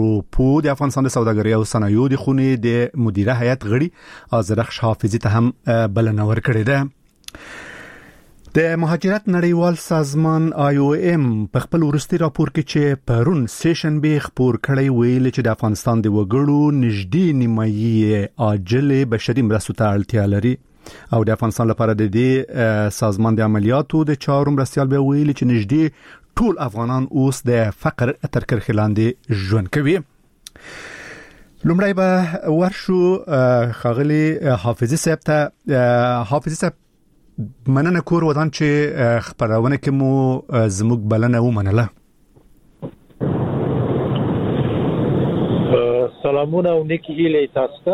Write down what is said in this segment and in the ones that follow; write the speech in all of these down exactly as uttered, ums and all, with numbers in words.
پو د افغانستان د سوداګرۍ او صنایعو د خونې د مدیره هیئت غړي آذرخش حافظي ته هم بلنه ورکړې ده. د مهاجرت نړیوال سازمان آی او ام په خپل وروستي راپور کې چې پرون سیشن به خبر کړی ویل چې د افغانستان د وګړو نږدې نیمایي عاجل بشري مرستو ته اړتیا لري او د افغانستان لپاره د دې سازمان د عملیاتو د چارو مرستيال به ویل چې نږدې ټول افغانان اوس د فقر تر کرښې لاندې ژوند کوي. لومړی به ورشو خاغلی حافظي صاحب ته. حافظي صاحب مننه کور ودان چې خبرونه کې مو زموږ بلنه ومنله. سلامونه او نیکی هیله تاسو ته.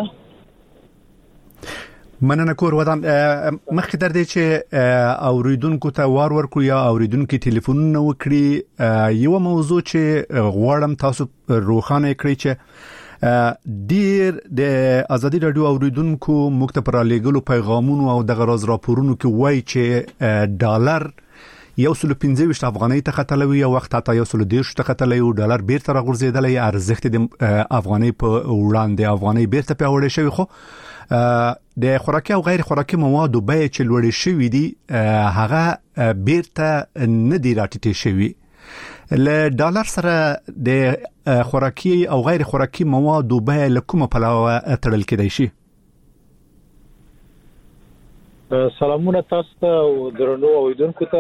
مننه کور ودان. مخکې در دې چې اوریدونکو ته وار ورکو یا اوریدونکو ټلیفون وکړي یو موضوع چې غواړم تاسو روښانه کړئ چې ډیر د ازادي رادیو اوریدونکو مکتب پر لګلو پیغامونو او د غراز راپورونو کې وایي چې ډالر یو سل پنځه ویشت افغانۍ ته ختلوي او وخت ته یو سل دیرش ته ختلوي او ډالر بیرته راغورځیدلی ارزښت د افغانۍ په وړاندې افغانۍ بیرته پیاوړې شوی خو د خوراکي او غیر خوراکي موادو بیه چې لوړې شوې دي هغه بیرته نه دی راټیټې شوی. له ډالر سره د خوراکي او غیر خوراکي موادو بیه له کومه پلوه تړل کېدای شي؟ سلامونه تاسو ته او درنو اوریدونکو ته.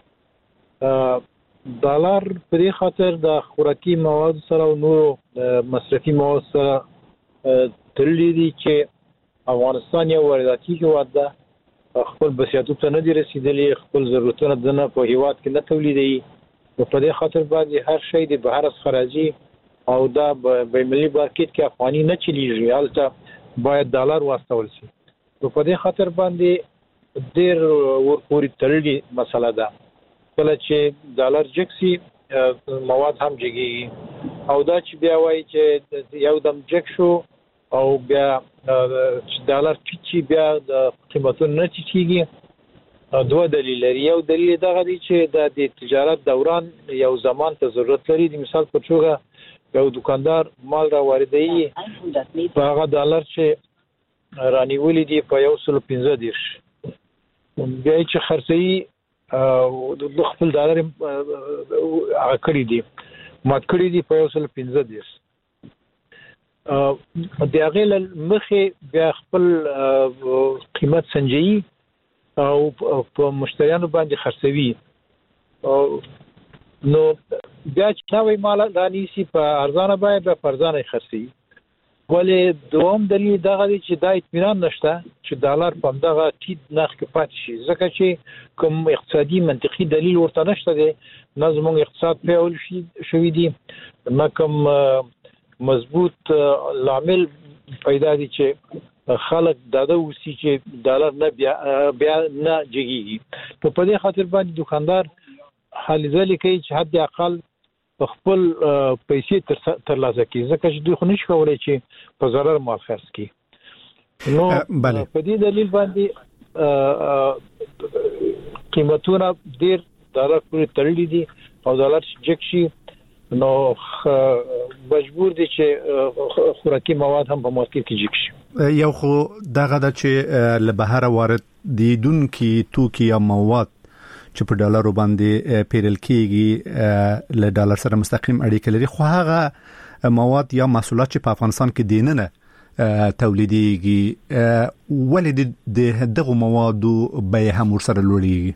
ډالر په دې خاطر د خوراکي مواد سره او نورو مصرفي مواد سره تړلې دي چې افغانستان یو وارداتي هیواد ده، خپل بسیاتو ته نه دي رسیدلي، خپل ضرورتونه دنه په هیواد کې نه تولیدوي. په دې خاطر باندې هر شی د بهر څخه راځي او دا په ملي مارکیټ کې افغاني نه چلیږي، البته باید ډالر واستول شي. په دې خاطر باندې ډېر ورپورې تړلې مسله ده. کله چې ډالر جکسي مواد هم جګي او دا چې بیا وایي چې یو دم جک شو او بیا چې ډالر چې بیا د قیمتونو نه ټیټیږي. دوه دلیل لري. یو دلیل دغه دی چې د تجارت دوران یو زمان ته ضرورت لري. د مثال په توګه یو دکاندار مال را واردوي په هغه ډالر چې رانیولې دي په یو سل پنځه دیرش، بیا چې خرڅوي د خپل ډالر هغه کړي دي مات کړي دي په یو سل پنځه دیرش. د هغې له مخې بیا خپل قیمت سنجوي او په مشتریانو باندې خرڅوي. نو بیا چې نوې مال رانیسي په ارزانه بیه بیا په ارزانه خرڅوي. ولې دوم دلیل دغه دی چې دا اطمینان نشته چې ډالر په همدغه ټیټ نرخ کې پاتې شي، ځکه چې کوم اقتصادي منطقي دلیل ورته نشته دی. نه زموږ اقتصاد پیاوړی شوی دی، نه کوم مضبوط لامل پیدا دي چې خلک داده وسی چې ډالر نه بیا بیا نه جګیږي. په دې خاطر باندې دکاندار حل ځلې کوي چې حد اقل خپل پیسې ترلاسه کړي، ځکه چې دوی خو نشي کولای چې په ضرر مال خرڅ کړي. نو په دې دلیل باندې قیمتونه ډېر ډالر پورې تړلي دي او ډالر جګ شي نو مجبور دي چې خوراکي مواد هم په مارکیټ کې جګ شي. یو خو دغه د چې له بهر وارد دیدونکو توکي یا مواد چې په ډالرو باندې پیرل کېږي له ډالر سره مستقیم اړیکه لري، خو هغه مواد یا محصولات چې په افغانستان کې دیننه تولیدېږي ولې د دغه موادو بیه هم ورسره لوړېږي؟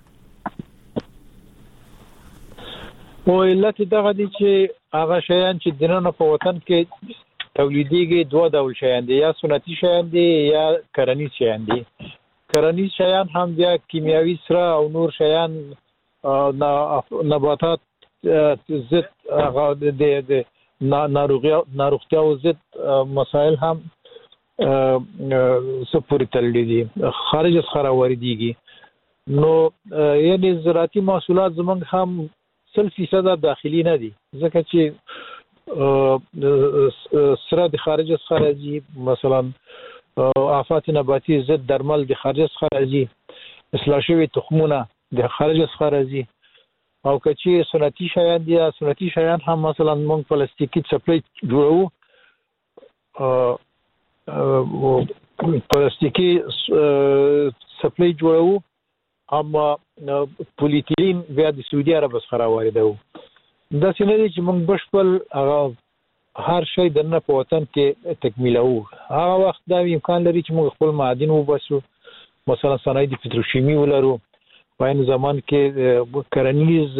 او علت دغه دي چې هغه شیان چې دننه په وطن کې تولیدېږي دوه ډول شیان دي، یا سنتي شیان دي یا کرنیز شیان دي. کرنیز شیان هم بیا کیمیاوي سره او نور شیان نباتات ضد د ناروغتیا او ضد مسائل هم سپوري تللی دي، خارج څخه راوړيږي. نو یعنی زراعتي محصولات زمونږ هم سل فیصد داخلي نه دي، ځکه چې سره د خارج څخه راځي. مثلا آفات نباتي ضد درمل د خارج څخه راځي، اصلاح شوي تخمونه د خارج څخه راځي. او کچې سنتي شیان دي سنتي شیان هم مثلا موږ پلاستیکي چپلې جوړو پلاستیکي چپلې جوړو هم پولیتیلین بیا د سعودي عرب څخه واردوو دا څنګه دي چې موږ بشپړ هغه هر شی د نه په وطن کې تکمیلو هغه وخت دا امکان لري چې موږ خپل معادن وباسو مثلا صنایع د پتروشیمي ولرو په این زمان کې کرنیز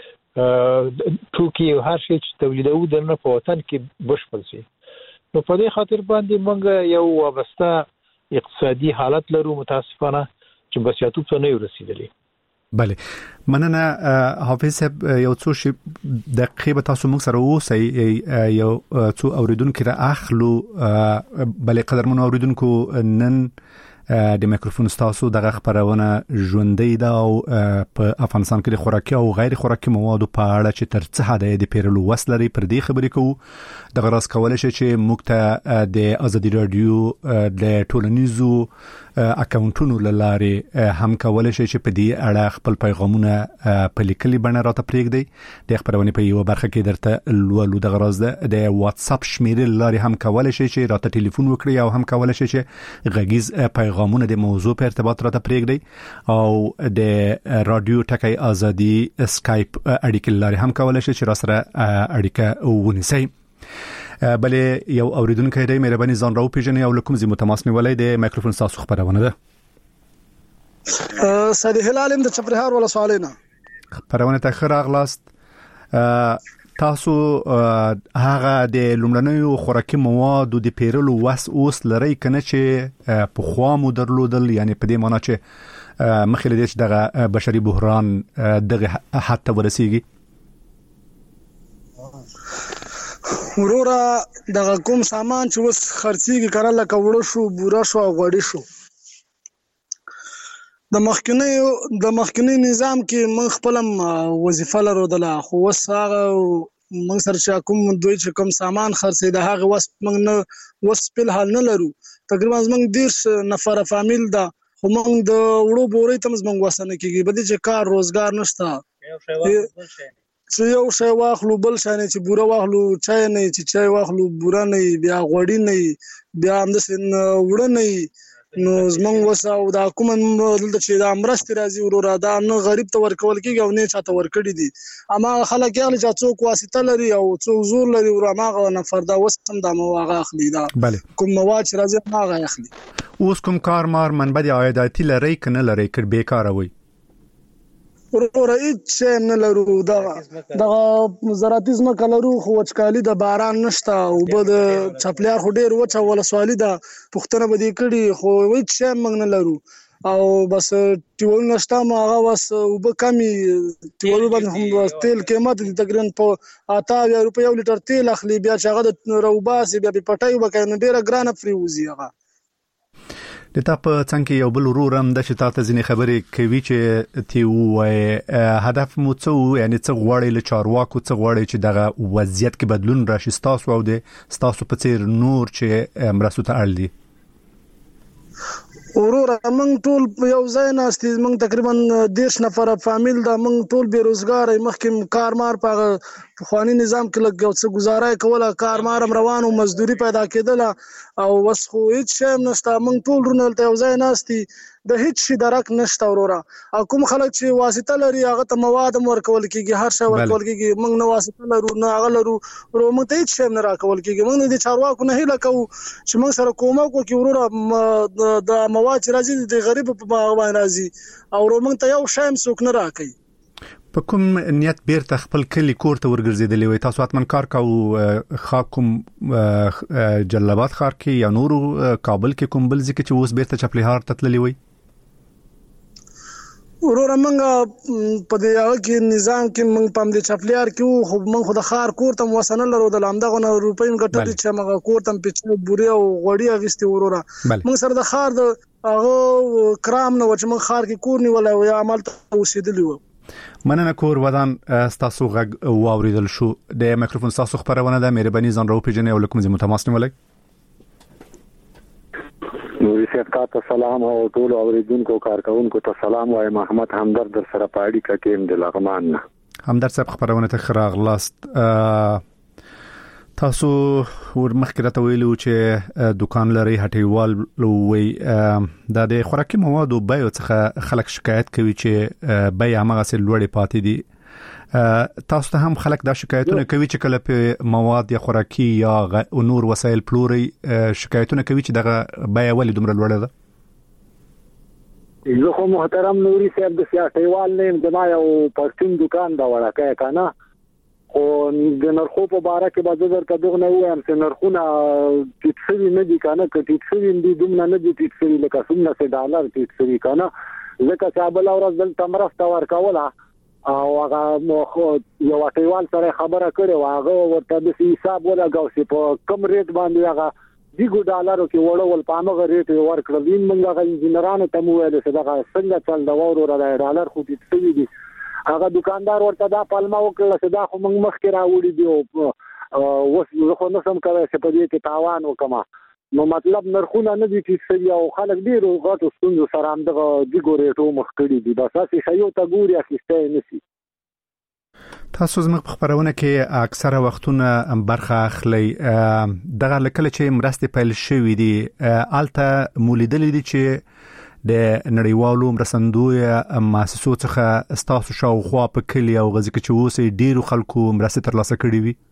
توکي هر شی چې تولیدو د نه په وطن کې بشپړ شي نو په دې خاطر باندې موږ یو وابسته اقتصادي حالت لرو متاسفانه چې بسیاتو څه نه ورسېدلې بله مننه حافظ صاحب یو څو شی دقیقه به تاسو موږ سره اوسئ یو څو اوریدونکو را اخلو بله قدرمن اوریدونکو نن د میکروفون تاسو دغه خبرونه ژوندۍ ده او په افغانستان کې د خوراکي او غیر خوراکي موادو په اړه چې تر څه حد د پیرلو وسلري پر دې خبرې کوو د غراس کول شي چې موږ ته د ازادي رادیو د ټولنیزو اکاونټونو لاره هم کول شي چې په دې اړه خپل پیغامونه په لیکلي بڼه راته پرېږدي د خبرونه په یو برخه کې درته لولو د غراس د واتس اپ شمیرې لاره هم کول شي چې راته ټلیفون وکړي او هم کول شي چې غږیز پیغامونه د موضوع په ارتباط راته پرېږدي او د رادیو ټکی ازادي اسکایپ اړیکې لاره هم کول شي چې را سره اړیکه ونیسي بله یو اوریدونکو دی مهرباني ځان راو پیژنې او لکم زی متماس نیولای د میکروفون تاسو خبرونه ده سید هلال د چپرهار ولا سوالینا خبرونه ته خیر اغلاست تاسو هغه د لومړنیو خوراکي موادو د پیرلو وس اوس لري کنه چې په خوا مو درلودل یعنی په دې معنی چې مخې له دې چې دغه بشري بحران دغه حتی ورسیږي ورورا دغه کوم سامان چې وس خرڅيږي کړه لکه وړو شو بورا شو او غوړي شو د مخکنی د مخکنی نظام کې من خپلم وظیفه لرو دله خو وس هغه من سره چې کوم دوی چې کوم سامان خرڅي د هغه وس من نه وس په حال نه لرو تقریبا من دیرش نفر فامیل ده خو من د وړو بورې تم من وسنه کېږي بده چې کار روزګار نشته چې یو شی واخلو بل شي نه چې بوره واخلو چای نه چې چای واخلو بوره نه بیا غوړی نه بیا هم د سن وړ نه نو زمونږ وسه او دا کوم دلته چې دا امرست راځي ورور دا نه غریب ته ورکول کېږي او نه چاته ورکړي دي اما خلک یې چې څوک واسطه لري او څوک زور لري ور ماغه نفر دا وسم د مواغه اخلي دا کوم مواد چې راځي ماغه اخلي اوس کوم کار مار منبع عایداتی لري کنه لري کړ بیکاره وي ورور هیڅ نه لرو دا د زراعتي ځمکه لرو خو وچکالي د باران نشته او بد چپلیا خو ډیر وچه ولا سوالي ده پښتنه بده کړي خو هیڅ موږ نه لرو او بس ټیول نشته ما هغه وس وب کمی ټیول باندې هم تیل قیمت تقریبا په اته روپیا یو لیټر تیل اخلي بیا چې هغه د روباسي بیا په پټای وکړي ډیره ګرانه فریوزي هغه د تا په څنګه یو بل ورورم د چې تاسو ځینې خبرې کوي چې تی وای هدف مو څه یعنی څه غواړي له چارواکو څه غواړي چې دغه وضعیت کې بدلون راشي تاسو او د تاسو په څیر نور چې مرستو ته اړ دي ورور موږ ټول یو ځای ناستي موږ تقریبا دیرش نفر فامیل دا موږ ټول بیروزګار مخکې کارمار په خواني نظام کې لګ څه گزارای کوله کارمار روانو مزدوري پیدا کېدله او وس خو هیڅ شی نشته موږ ټول رونل ته یو ځای ناستي د هیڅ شي درک نشته ورور کوم خلک چې واسطه لري هغه ته مواد ورکول کېږي هر شی ورکول کېږي موږ نه واسطه لرو نه هغه لرو ورو موږ ته هیڅ شی نه راکول کېږي موږ د چارواکو نه هیله کوو چې موږ سره کومک وکړي ورور د مواد چې راځي د غریب په باندې راځي او ورو موږ ته یو شی هم څوک نه راکړي په کوم نیت بیرته خپل کلی کور ته ورګرځیدلی وي تاسو اتمن کار کوو خاکم جلالاباد ښار کې یا نور کابل کې کوم بل ځکه چې اوس بیرته چپلیهار ته تللی وي ورور موږ په دې هغه کې نظام کې موږ پام دې چپلیار کې خو موږ خو د ښار کور ته وسنه لرو د لامدغه نه روپۍ ګټلې چې موږ کور ته پیچو بوري او غوړی اغستې ورور موږ سره د ښار د هغه کرام نه و چې موږ ښار کې کور نیولای او عمل ته اوسېدلی و مننه کور ودان تاسو غږ واوریدل شو د میکروفون تاسو خبرونه ده مهرباني ځان راو پیژنې او لکم زی متماس نیولای نوري صاحب ته سلام او ټول اوریدونکو کارکونکو ته سلام وایم محمد همدرد در سره پاړی کا کېم د لغمان همدرد صاحب خبرونه ته خراغلاست تاسو ورمخکې راته ویلو چې دکان لري هټیوال وي د د خوراکي موادو بیو څخه خلک شکایت کوي چې بیه هغه سره لوړې پاتې دي تاسو ته هم خلک دا شکایتونه کوي چې کله په مواد یا خوراکي یا نور وسایل پلوري شکایتونه کوي چې دغه بیه ولې دومره لوړه ده زه خو محترم نوري صاحب د سیاحتیوال نیم د ما یو پرچون دکان دا وړه کنه او د نرخو په باره کې به زه درته دغه نه وایم چې نرخونه ټیټ شوي نه دي کنه که ټیټ شوي دي دومره نه دي ټیټ شوي لکه څومره چې ډالر ټیټ شوي کنه ځکه چې بله ورځ دلته مرسته ورکوله او هغه یو هټیوال سره خبره کړې وه هغه ورته داسې حساب ولګاو چې په کم ریټ باندې هغه دیګو ډالرو کې وړول په همغه ریټ یې ورکړل وین موږ هغه انجینرانو ته مو ویل چې دغه څنګه چل د واورو را ډالر خو ټیټ شوي دي هغه دکاندار ورته دا پالما وکړه چې دا خو موږ مخکې راوړي دي او اوس زه خو نشم کولی چې په دې کې تاوان وکړم نو مطلب نرخونه نه دي ټیټ شوي او خلک ډېرو غټو ستونزو سره همدغه دیګو ریټو مخ کړي دي بس هسې شیو ته ګوري اخیستی یې نه شي تاسو زموږ په خبرونه کې اکثره وختونه برخه اخلي دغه لکه چې مرستې پیل شوې دي الته مولیدلې دي چې د نړیوالو مرستندوی مؤسسو څخه ستاسو شاوخوا په کلی او غزي کې چې اوسې ډیرو خلکو مرستې ترلاسه کړې وي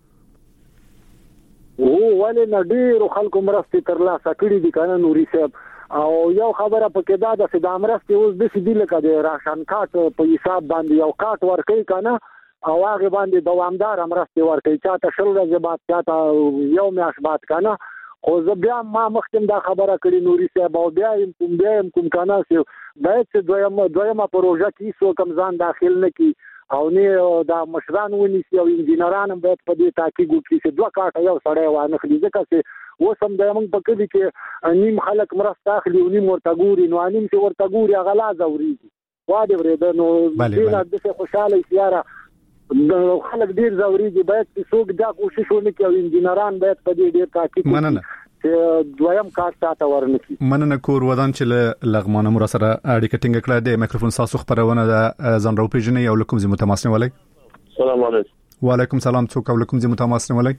او ولې نه ډیرو خلکو مرستې ترلاسه کړې دي کنه نوري صاحب او یو خبره پکې دا ده چې د مرستې اوس د سیدی لکه د راشن کارت په حساب باندې یو کارت ورکړي کنه او هغه باندې دوامدار مرستې ورکړي چاته شل ورځې بعد چاته یو میاشت بعد کنه خو زه بیا ما مخکې دا خبره کړې نوري صاحب او بیا کوم بیا کوم کنه چې باید چې دویمه دویمه پروژه کې څو کم ځان داخل نه کی او نه دا مشران ونیسي او انجینران هم باید په دې تحقیق وکړي چې دوه کاټه یو سړی وانه خلی ځکه چې اوس هم د موږ په کلي کې نیم خلک مرسته اخلي او نیم ورته ګوري نو نیم چې ورته ګوري هغه لا ځورېږي واده ورېده نو دې نه داسې خوشحاله سیاره خلک ډیر ضروري باید چې څوک دا کوشش وکړي او انجینران باید په دې ډیر تاکید وکړي چې دویم کار ساته ورنکي مننه کور ودان چې لغمانه مر سره اړیکه ټینګ کړه د میکروفون تاسو خبرونه د ځان راو پیژنې یو لکم زمو تماسنه ولای السلام علیکم وعلیکم السلام څوک لکم زمو تماسنه ولای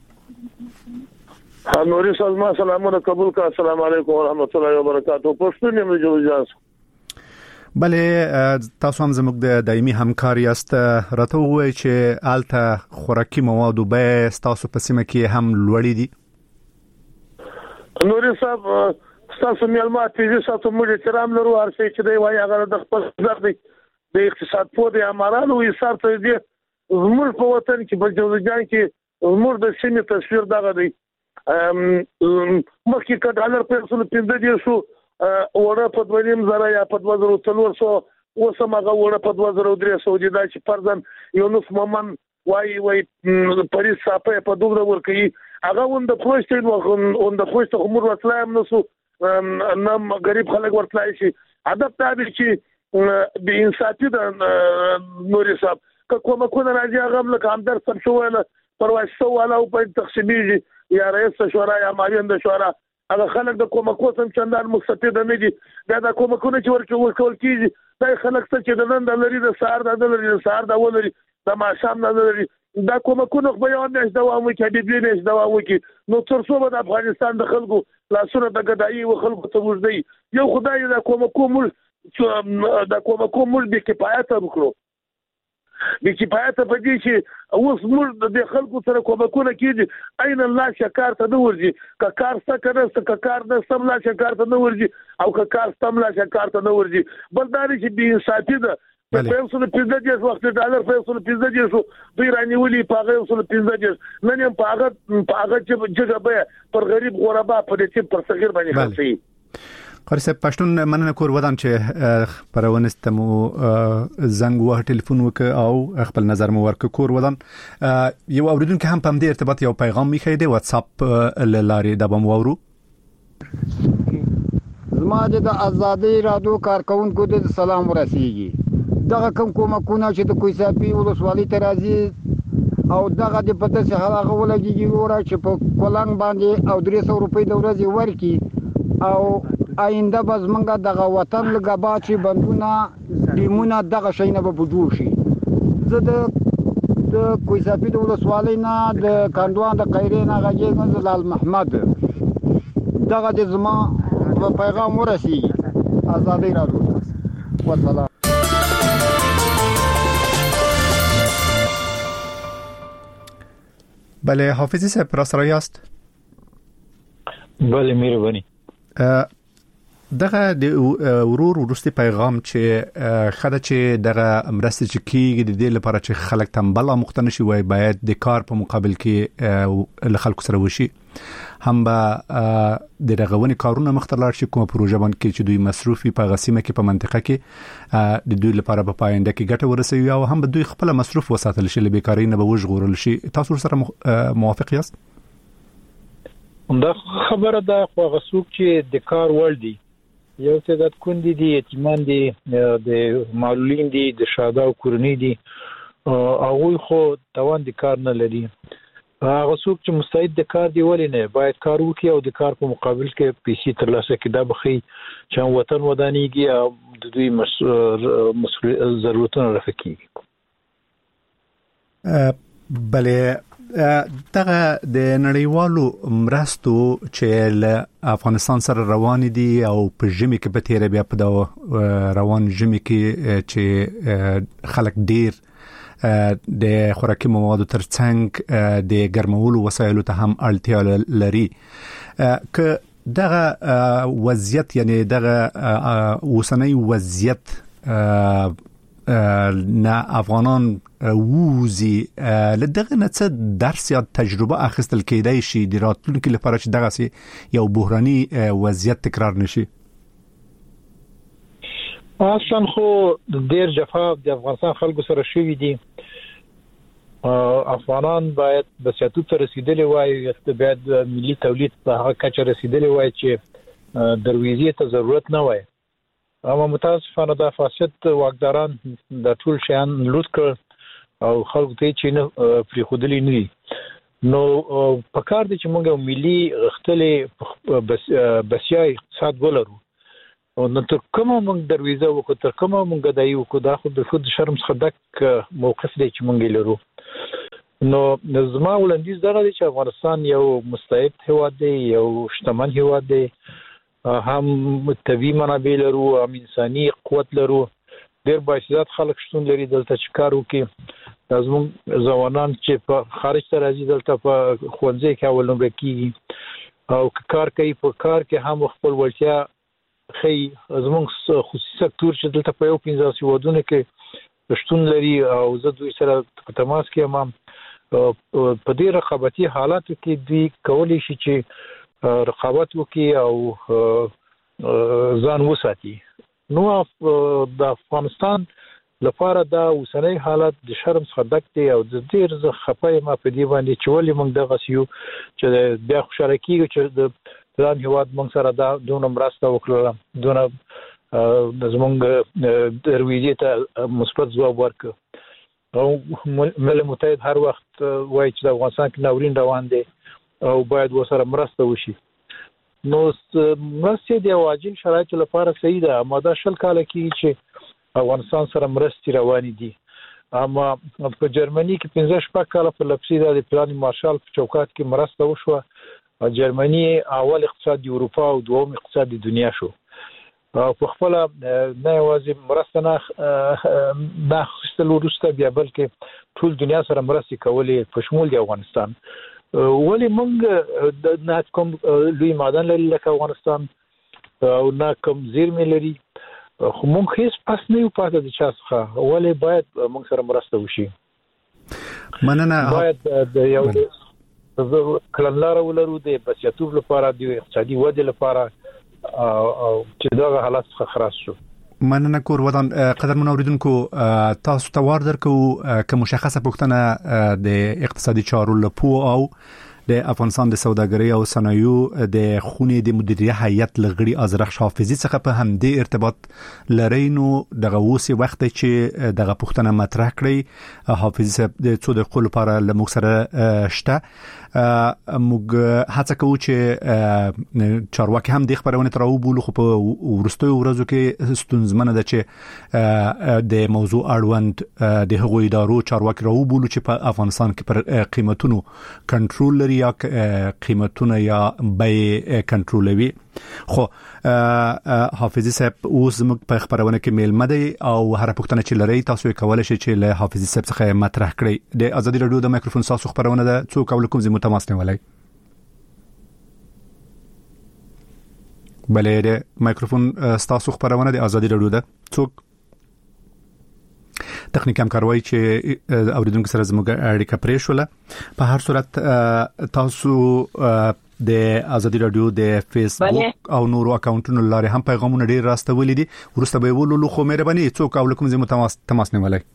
نوري سلام سلامونه قبول کا السلام علیکم ورحمت الله وبرکاتہ پښتون یم جوړ بله تاسو هم زموږ د دایمي همکار یاست راته وایي چې الته خوراکي موادو به تاسو په سیمه کې هم لوړې دي نوري صاحب تاسو معلومات دې تاسو موږ احترام لرو هر څه چې دی وایي هغه د خپل نظر دی د اقتصاد په دې امرانو یې سره ته دي زموږ په وطن کې په جوړجان کې زموږ د سیمې تصویر دغه دی مخکې که ډالر په څو پنځه دي شو وړه په دویم زره یا په دوه زره څلور سو اوس هم هغه وړه په دوه زره درې سو دي دا چې فرضاً یونس مومن وایي وایي پریس صاحب په دومره ورکوي هغه اون د پروشتین اون د پروشت عمر وتلای هم نسو نم غریب خلک ورتلای شي ادب تابع چې د انصافي د نوري صاحب که کومه کو راځي هغه لکه هم در سم شو ولا پرواشته ولا او په تقسیمي یا رئیس شورا یا ماوین د شورا هغه خلک د کومکو سم چندان مستفید نه دي دا د کومکونه چې ورکول کول کیږي دا خلک چې د نن د لري د سار د لري د سار د ولري د ماشام د لري دا کومکونه خو یو نه دوام کوي د دې نه دوام کوي نو تر څو د افغانستان د خلکو لاسونه د غدایي او خلکو ته وځي یو خدای دا کومکو مول د کومکو مول به کفایت وکړو د کفایت په دې چې اوس موږ د خلکو سره کومکونه کیږي عین الله شکار ته نه ورځي که کار څه کنه که کار نه سم لا شکار ته نه ورځي او که کار سم لا شکار ته نه ورځي بلداري چې به انصافي ده په پیسو په پنځه دېرش وخت ډالر پیسو په پنځه دېرش دوی رانیولي په هغه په پنځه دېرش نن هم په هغه په هغه چې جګه به پر غریب غربا په دې چې پر صغیر باندې خرڅي قاری صاحب پښتون مننه کور ودان چې پرونست مو زنګ وه ټلیفون وک او خپل نظر مو ورک کور ودان یو اوریدونکو هم په دې ارتباط یو پیغام میخی دی واتس اپ لاري د بم وورو زما د ازادي رادیو کارکونکو د سلام ورسیږي دغه کوم کومکونه چې د کویساپی ولسوالۍ ته راځي او دغه د پته څخه هغه ولګي ګوره چې په کولنګ باندې او درې سوه روپۍ د ورځې ورکي او آینده به زمونږ دغه وطن لږه با چې بندونه ډیمونه دغه شی نه به جوړ شي زه د د کویساپي د ولسوالۍ نه د کاندوان د قیرې نه غږیږم زلال محمد دغه د زما پیغام ورسیږي آزادۍ راډیو والسلام. بله حافظی صاحب را سره یاست؟ بله مهرباني. دغه د ورور ورستي پیغام چې خدای چې دغه مرسته چې کیږي د دې لپاره چې خلک تنبل او مختنه شي وای باید د کار په مقابل کې له خلکو سره وشي هم به د رغونې کارونه مختلار شي کومه پروژه باندې کې چې دوی مصرفي په غسیمه کې په منطقه کې د دوی لپاره په پاینده کې ګټه ورسوي او هم به دوی خپل مصرف وساتل شي له بیکاری نه به وژغورل شي. تاسو سره موافق یاست؟ دا خبره ده خو غسوک چې د کار ور دي یو څه د کندي دي یتیمان دي د معلولین دي د شاده او کورنۍ دي هغه خو توان د کار نه لري. هغه څوک چې مستعد د کار دی ولې نه باید کار وکړي او د کار په مقابل کې پیسې ترلاسه کړي دا بخي چې وطن ودانيږي او د دوی مسؤل ضرورتونه رفع کیږي. بله دغه د نړیوالو مرستو چې له افغانستان سره روان دي او په ژمي کې به تیر بیا په دا روان ژمي کې چې خلک ډیر د خوراکي موادو ترڅنګ د ګرمولو وسایلو ته هم اړتیا لري که دغه وضعیت یعنی دغه اوسنۍ وضعیت نه افغانان ووزي لدغه نه څه درس یا تجربه اخیستل کېدای شي د راتلونکي لپاره چې دغه سي یو بحراني وضعیت تکرار نشي. اصلا خو ډیر جفا د افغانستان خلکو سره شوی دي. افغانان باید د سیاست ته رسیدلی وای چې باید ملي تولید په هغه کچه رسیدلی وای چې درویزې ته ضرورت نه وای. اما متاسفانه د فاسد واکداران د ټول شیان لوټ کړ او خلکو ته چې نه پری خودلی نه دي. نو په کار دي چې موږ ملي غختلې بس بسیا اقتصاد ولرو او نو تر کومه موږ درویزه وکړو تر کومه موږ دایو وکړو دا خو د خود شرم څخه ډک موقف دی چې موږ لرو. نو زما ولندیز دغه دی چې افغانستان یو مستعد هیواد دی یو شتمن هیواد دی هم طبي منابع لرو هم انساني قوت لرو ډېر بااستعداد خلک شتون لري دلته چې کار وکړي زموږ ځوانان چې په خارج ته راځي دلته په ښوونځي کې اول نمبر کېږي او کار کوي په کار کې هم خپل وړتیا خي زموږ خصوصي سکتور چې دلته په یو پنځه ودونه کې شتون لري او زه دوی سره په تماس کې یم په دې رقابتي حالاتو کې دوی کولی شي چې رقابت وکړي او ځان وساتي. نو د افغانستان لپاره دا اوسنۍ حالت د شرم څخه ډک دی او د ډیر زه خپای ما په دی باندې چې ولې موږ دغه سیو چې بیا خوشاله کیږي چې د پلان هیواد موږ سره دا دونه مرسته وکړه دونه د زمونږ درویزې ته مثبت ځواب ورکړ او ملل متحد هر وخت وایي چې د افغانستان کې ناورین روان دی او باید وسره مرسته وشي. نو مرسته د واجب شرایطو لپاره صحیح ده اما دا شل کال کې چې افغانستان سره مرستې روانې دي اما په جرمني کې پنځه شپږ کال په لپسي د پلان مارشال په چوکاټ کې مرسته وشوه. جرمني اول اقتصاد د اروپا او دوم اقتصاد د دنیا شو. په خپل نه یوازې مرسته نه نه خستل ورسته بیا بلکې ټول دنیا سره مرستې کولې په شمول د افغانستان. ولی موږ د نه کوم لوی معدن لري لکه افغانستان او نه کوم زیرمې لري خو موږ هیڅ پس نه یو پاتې د چا څخه ولی باید موږ سره مرسته وشي. مننه. باید د یو کلنلار ولرو د بسیاتوب لپاره د اقتصادي ودې لپاره او چې دا حالات څخه خلاص شو. مننه کور ودان قدر منوریدونکو تاسو ته وار درکو که مشخصه پوښتنه د اقتصادي چارو لپاره او د افغانستان د سوداګرۍ او صنایعو د خونې د مدیریت هیئت لغړي ازرخ حافظي څخه په همدې ارتباط لري نو دغه اوسې وخت چې دغه پوښتنه مطرح کړي حافظي صاحب د څو دقیقو لپاره لموږ سره شته موږ هڅه کوو چې چارواکي هم د خبرونه تر وبولو خو په ورستیو ورځو کې ستونزمنه ده چې د موضوع اړوند د هغوی ادارو چارواکي راوبولو چې په افغانستان کې پر قیمتونو کنټرول لري یا قیمتونه یا بیې کنټرولوي. خو حافظي صاحب اوس موږ په خبرونه کې میلمه دی او هر پوښتنه چې لري تاسو یې کولای شئ چې له حافظي صاحب څخه مطرح کړئ. د ازادي رادیو د مایکروفون تاسو خبرونه ده څو کوم زموږ تماس نیولای بلې د مایکروفون تاسو خبرونه د ازادي رادیو ده څوک تخنیک هم کاروي چې اوریدونکو سره زموږ اړیکه پرې شوله. په هر صورت تاسو د ازادي رادیو د فیسبوک او نورو اکاونټونو لاره هم پیغامونه ډیر راستولې دي ورسته به ولولو خو مهرباني څوک او کوم زموږ تماس تماس نیولای.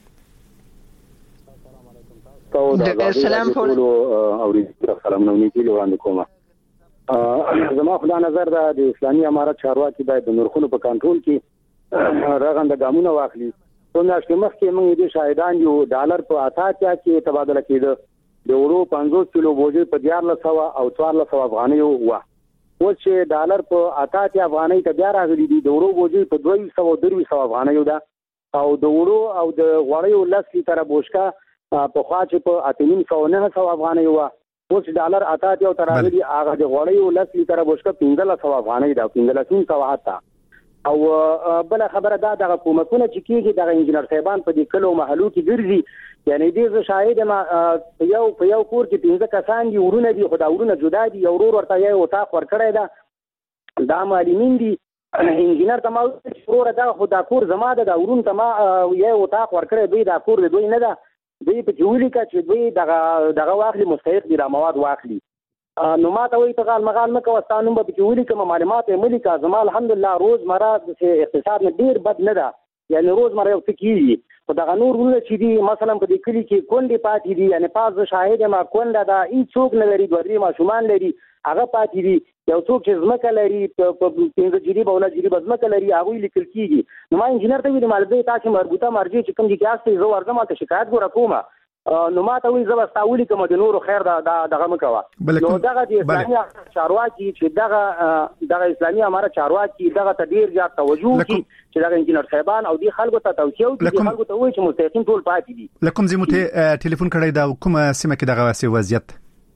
السلام علیکم اوریدونکو سلام نو نیتی وړاندې کوم. زما خدای نظر د اسلامي امارت چارواکي باید د نرخونو په کنټرول کې راغنده ګامونه واخلي. څنګه چې مخکې موږ د شاهدان یو ډالر په اتاتیا کې تبادله کېده د ورو پنځوس کیلو بوجي په دیارلس سو او څوارلس سو افغانۍ و او چې ډالر په اتاتیا افغانۍ ته بیا راغلي دي د ورو بوجي په دوه سو درې سو افغانۍ ده او د ورو او د غوړیو لس لیټره بوشکا په خوا چې په اتنیم سو نه سو افغانۍ و اوس ډالر اتاتیا تر راغلي هغه د غوړیو لس لیټره بوشکا پنځه سو افغانۍ ده پنځه سو حتی. او بل خبره دا د حکومتونو چې کېږي د انجنیر صاحبان په دې کلو محلو کې ګرځي یعنی دې شاهد ما یو په یو کور کې پنځه کسان دي ورونه دي خدای ورونه جدا دي یو ورور ورته یو وطاق ور کړی دا دا معلومین دي انجنیر ته ما ورور دا خدای کور زما د ورون ته ما یو وطاق ور کړی دوی دا کور دوی نه ده دوی په جوړی کا چې دوی دغه دغه واخلي مستحق دي را مواد واخلي نو ما ته وی ته غال مغال مکه واستانو به جوړی کوم معلومات ملي کا زما الحمدلله روزمره د اقتصاد نه ډیر بد نه ده یعنی روزمره یو تکي په دغه نور ورونه چې دي مثلا په دې کلی کې کونډې پاتې دي یعنی پاز شاهد ما کونډه دا هیڅ څوک نه لري دوی ما شومان لري هغه پاتې دي یو څوک چې زمکه لري په پنځه جری بوله جری بزمکه لري هغه لیکل کیږي نو ما انجنیر ته ویل مالبه تاسو مربوطه مرجع چې کوم دي کیاسته زو ورته ما ته شکایت ګور کومه نو ما ته وی زبستاولی کوم د نورو خیر دا دغه مکوا نو دغه د اسلامي چارواکي چې دغه دغه اسلامي اماره چارواکي دغه تدیر یا توجه کی چې دغه انجنیر صاحبان او دی خلکو ته توصیه کوي چې خلکو ته وایي چې مستحقین ټول پاتې دي. لکم زموته ټلیفون کړی دا کومه سیمه کې دغه واسي وضعیت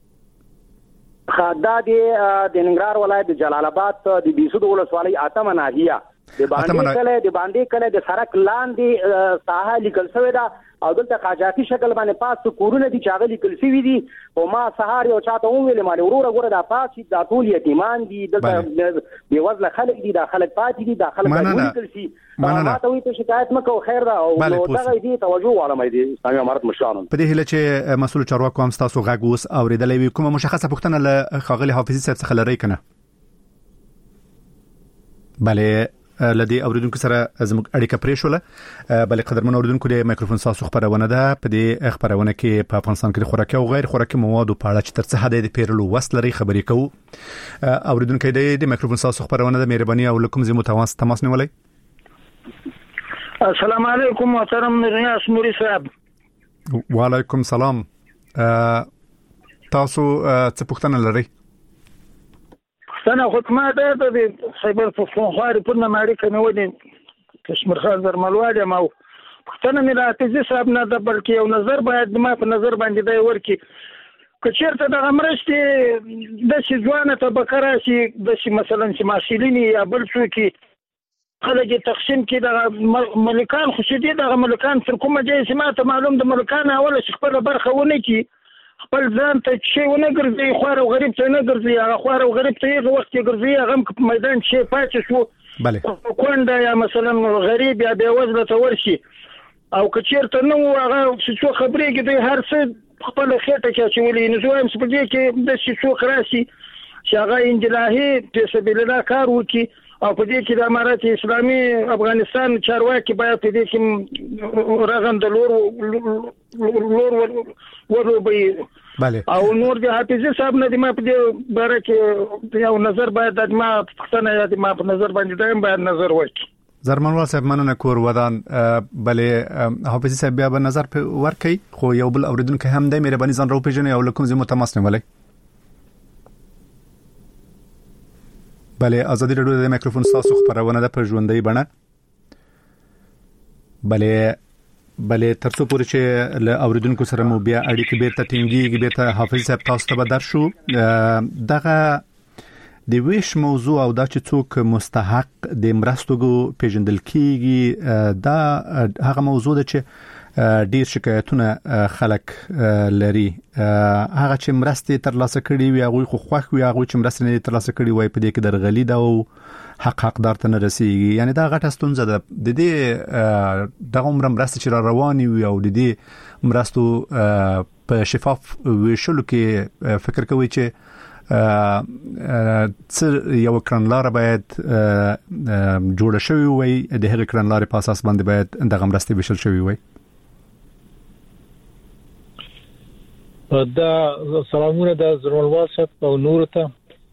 خدا دی د ننګرهار ولایت د جلال آباد د بیسود ولسوالۍ اتمه ناحیه د باندې کله د باندې کله د سرک لاندې ساحه لیکل شوی دا او دلته قاجاتی شکل باندې پاس کورونه دي چې هغه لیکل شوی دي او ما سهار یو چاته ویل ما وروره غوړه د پاس د ټول یتیمان دي دلته دی وزله خلک دي د خلک پاتې دي د خلک لیکل شي ما ته وی ته شکایت مکو خیر دا او دغه دي توجه علماء دي اسلامي امارت مشرانو په دې هله چې مسؤل چارواکو هم تاسو غږ اوس اوریدلې وي کومه مشخصه پوښتنه له خاغلی حافظي صاحب څخه لري کنه bale لدی اوریدونکو سره زموږ اړیکه پرې شوله بلې قدرمن اوریدونکو د مایکروفون تاسو خبرونه ده په دې خبرونه کې په افغانستان کې خوراکي او غیر خوراکي موادو په اړه چې تر څه حد د پیرلو وسلري خبرې کوو اوریدونکو د مایکروفون تاسو خبرونه د مهرباني او لکم زمو تماس تماس نیولای. السلام علیکم محترم ریاض نوري صاحب. وعلیکم سلام. تاسو څه پوښتنه لرئ؟ سنه خدمه ده د خیبر پښتونخوا ریپورت ماری کوي ودی کشمیر خان درملواله ما پښتنه مې راته صاحب نه د بلکې یو نظر باید ما په نظر باندې دی ورکی کچیرته د امرشتي د شي ځوانه ته بکرا شي د شي مثلا چې ماشيلین یا بل څه کې خلک تقسیم کې د ملکان خوشدي د ملکان تر کومه ځای چې ما ته معلوم د ملکان اول خپل برخه ونه کی خپل ځان ته شي ونه ګرځي خوار او غریب ته نه ګرځي هغه خوار او غریب ته یو وخت ګرځي هغه په میدان شي پاتې شو bale کونډه یا مثلا غریب یا بې وزله ته ورشي او کچیرته نو هغه څه خبرې کې هر څه خپل خېټه کې چولې نو زه هم سپږی کې د څه څو کراسي چې هغه انجلاهي په سبیل الله کار وکي او په دې کې د امارات اسلامي افغانستان چارواکي باید په دې کې رغند لور لور ورلوبي بله او نور د حافظي صاحب نه د ما په دې باره کې یو نظر باید د ما پښتنه یا د ما په نظر باندې دایم باید نظر وکړي. زرمنوال صاحب مننه کور ودان بلې حافظي صاحب بیا به نظر ورکړي خو یو بل اوریدونکو هم د مهرباني ځان راو پیژنې او لکم زمو تماس نیولای. بلې ازادي رادیو د میکروفون تاسو خبرونه ده په ژوندۍ بڼه. بلې بلې ترڅو پورې چې له اوریدونکو سره مو بیا اړیکې بیرته ټینګېږي بیرته حافظ صاحب تاسو ته بدر شو دغه د ویش موضوع او دا چې څوک مستحق د مرستو پیژندل کیږي دا هغه موضوع ده چې ډیر شکایتونه خلک لري هغه چې مرستې ترلاسه کړي وي هغه خو خوښ وي هغه چې مرستې نه ترلاسه کړي وي په دې کې درغلي ده او حق حقدار ته نه رسیږي یعنی دا غټه ستونزه ده د دې دغه عمر مرستې چې را رواني وي او د دې مرستو په شفاف ویشلو کې فکر کوي چې څه یو کړنلار باید جوړ شوی وي د هغې کړنلارې په اساس باندې باید دغه مرستې ویشل شوی وي. دا سلامونه د زرمنوال صاحب او نور ته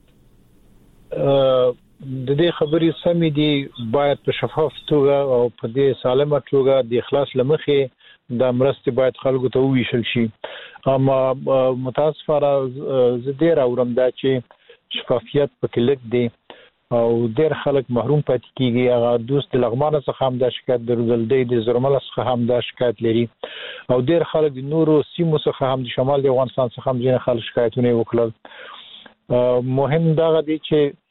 د دې خبرې سمې دي باید په شفاف توګه او په دې سالمه توګه د اخلاص لمخې د مرستې باید خلکو ته وویشل شي. اما متاسفانه زه ډېر اورم دا چې شفافیت پکې لږ دی او ډېر خلک محروم پاتې کیږي. هغه دوست د لغمان څخه هم دا شکایت درلودی د زرمل څخه هم دا شکایت لري او ډېر خلک د نورو سیمو څخه هم د شمال د افغانستان څخه هم ځینې خلک شکایتونه وکړل. مهم دا دی چې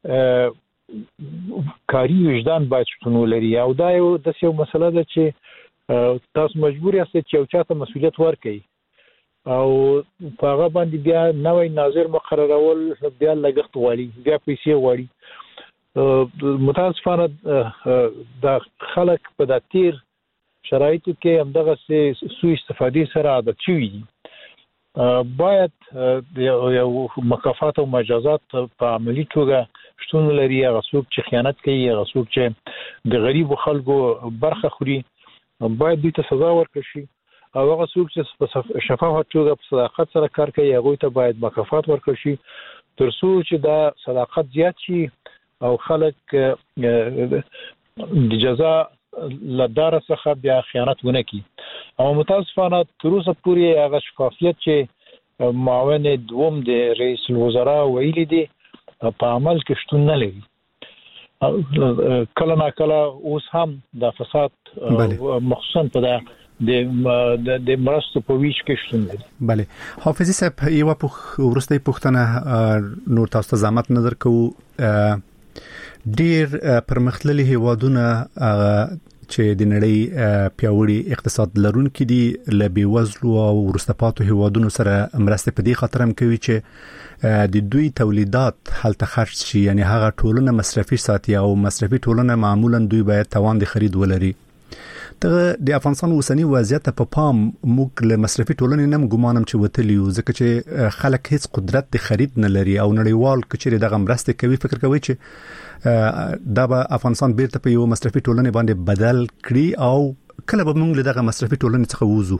کاری وجدان باید شتون ولري او دا یو د یو مسله ده چې تاسو مجبور یاست چې یو چاته مسؤلیت ورکړئ او په هغه باندې بیا نوې ناظر مقررول بیا لګښت غواړي بیا پیسې غواړي. متاسفانه د خلک په د تیر شرایطو کې همدغه سوء استفادې سره عادت شوي دي. باید یو مکافات او مجازات په عملی توګه شتون لري. هغه څوک چې خیانت کوي هغه څوک چې د غریبو خلکو برخه خوري باید دوی ته سزا ورکړي شي او هغه څوک چې په شفافه توګه په صداقت سره کار کوي هغه ته باید مکافات ورکړي شي تر څو چې دا صداقت زیات شي او خلک د جزا لدار څخه بیا خیانت ونه کوي. او متاسفانه تر اوسه پورې هغه شفافیت چې معاون دوم د رئیس الوزرا ویلي دي په عمل کې شتون نه لري. کله نا کله اوس هم د فساد مخصوصا په د د مرستو په ویش کې شتون لري. بله حافظي صاحب یو ورستۍ پوښتنه نور تاسو ته زحمت نظر کوو. ډیر پرمختللي هیوادونه چې د نړۍ پیاوړي اقتصاد لرونکي دي له بیوزلو او وروسته پاتې هیوادونو سره مرسته په دې خاطر هم کوي چې د دوی تولیدات هلته خرج شي یعنی هغه ټولنه مصرفي ساتي او مصرفي ټولنه معمولا دوی باید توان د خرید ولري. د افغانستان اوسنی وضعیت په پام موږ له مصرفي ټولنې نم ګمانم چې وتلی یو ځکه چې خلک هیڅ قدرت د خرید نه لري او نړیوال کچېره دغه مرسته کوي. فکر کوي چې دا به افغانستان بیرته په یو مصرفي ټولنې باندې بدل کړي او کله به موږ له دغه مصرفي ټولنې څخه ووځو.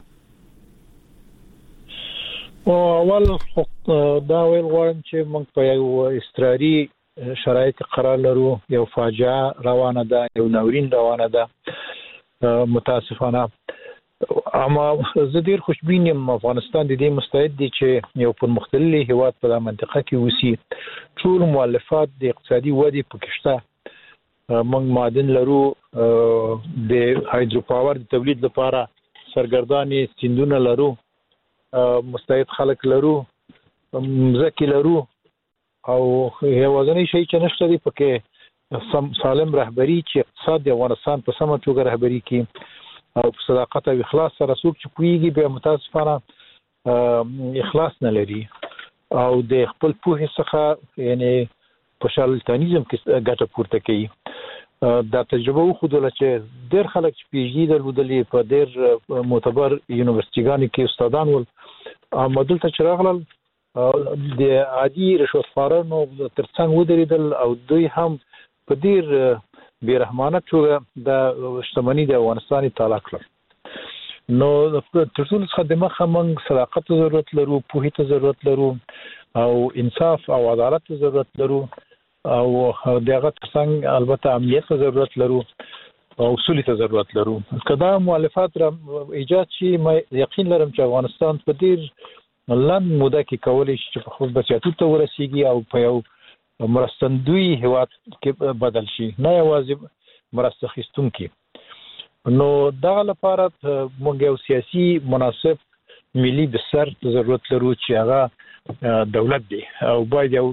او اول دا ویل غواړم چې موږ په یو استراري شرایط قرار لرو. یو فاجعه روانه ده یو ناورین روانه ده متاسفانه. اما زه ډیر خوشبین یم افغانستان د دې مستعد دي چې یو پرمختللی هیواد په منطقه کې وسی. ټول مؤلفات د اقتصادي ودې پکې شته. موږ معدن لرو د هایدرو پاور د تولید لپاره سرګردانې سیندونه لرو مستعد خلک لرو مځکې لرو او هیوادنی شي چې نشته دی پکې سم سالم رهبری چې اقتصاد د افغانستان په سمه توګه رهبری کوي او په صداقت او اخلاص سره څوک چې پوهیږي به متاسفانه اخلاص نه لري او د خپل پوهې څخه یعنی په شارلتانیزم کې ګټه پورته کوي. دا تجربه وښودله چې ډېر خلک چې پی ایچ ډي درلودلې په ډېر معتبر یونیورسيټیګانو کې استادان ول اما دلته چې راغلل د عادي رشوت خورانو ترڅنګ ودرېدل او دوی هم په ډیر بیرحمانه توګه د شتمنۍ د افغانستان طالع کړ. نو تر ټولو څخه د مخه موږ صداقت ته ضرورت لرو، پوهې ته ضرورت لرو او انصاف او عدالت ته ضرورت لرو او دغه څنګه البته امنیت ته ضرورت لرو او اصول ته ضرورت لرو. کدا مؤلفات را ایجاد شي ما یقین لرم چې افغانستان په ډیر لن موده کې کولای شي چې په خپل بچیاتو ته ورسیږي او په یو مرستندوی هیواد کې بدل شي، نه یوازې مرسته اخیستونکي. نو دغه لپاره موږ یو سیاسي مناسب ملي بستر ته ضرورت لرو چې هغه دولت دی او باید یو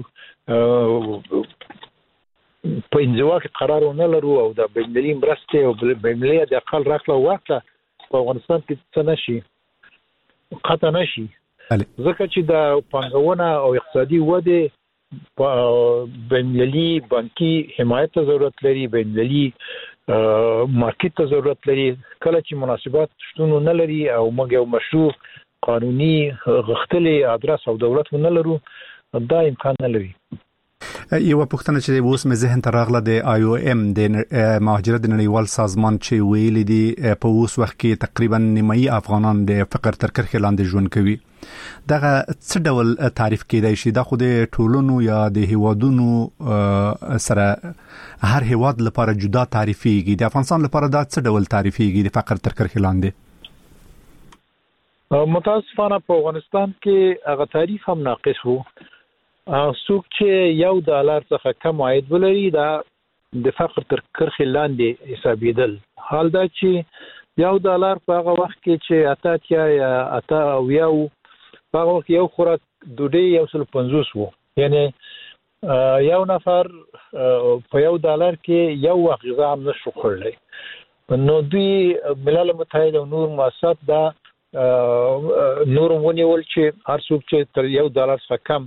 په انزوا کې قرار ونه لرو او د بین‌المللي مرستې او بین‌المللي د اقل راکړه ورکړه په افغانستان کې څه نشي قطع نشي، ځکه چې د پانګونه او اقتصادي وده بین‌المللي بانکي حمایت ته ضرورت لري، بین‌المللي مارکیټ ته ضرورت لري. کله چې مناسبات شتون نه لري او موږ یو مشروع قانوني غښتلې ادرس او دولت نه لرو، دا امکان نه لري. یو پوښتنه چې اوس مې ذهن ته راغله د آی او ایم د مهاجرت د نړیوال سازمان چې ویل دي په اوس وخت کې تقریبا نیمایي افغانان د فقر تر کرښې لاندې ژوند کوي. دغه څه ډول تعریف کېدای شي؟ دا خو د ټولنو یا د هیوادونو سره هر هیواد لپاره جدا تعریفېږي، د افغانستان لپاره دا څه ډول تعریفېږي د فقر تر کرښې لاندې؟ متاسفانه په افغانستان کې هغه تعریف هم ناقص وو. څوک چې یو ډالر څخه کم عاید ولري دا د فقر تر کرښې لاندې حسابېدل. حال دا چې یو ډالر په هغه وخت کې چې اته اتیا یا اته اویا و، په هغه وخت یو خوراک ډوډۍ یو سل پنځوس و، یعنی یو نفر په یو ډالر کې یو وخت غذا هم نشو خوړلی. نو دوی ملل متحد او نور مؤسسات دا نور ونیول چې هر څوک چې تر یو ډالر څخه کم